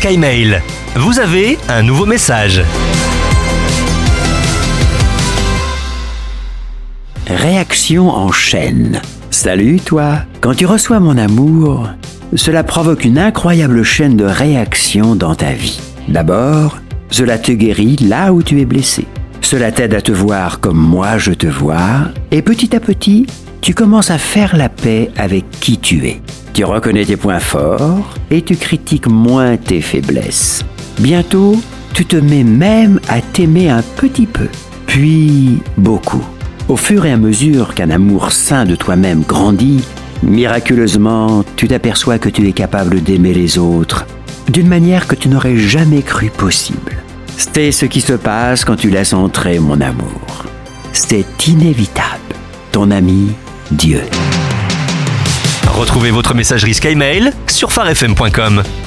SkyMail. Vous avez un nouveau message. Réaction en chaîne. Salut toi, quand tu reçois mon amour, cela provoque une incroyable chaîne de réactions dans ta vie. D'abord, cela te guérit là où tu es blessé. Cela t'aide à te voir comme moi je te vois, et petit à petit, tu commences à faire la paix avec qui tu es. Tu reconnais tes points forts et tu critiques moins tes faiblesses. Bientôt, tu te mets même à t'aimer un petit peu, puis beaucoup. Au fur et à mesure qu'un amour sain de toi-même grandit, miraculeusement, tu t'aperçois que tu es capable d'aimer les autres d'une manière que tu n'aurais jamais cru possible. C'est ce qui se passe quand tu laisses entrer mon amour. C'est inévitable. Ton ami, Dieu. Retrouvez votre messagerie SkyMail sur pharefm.com.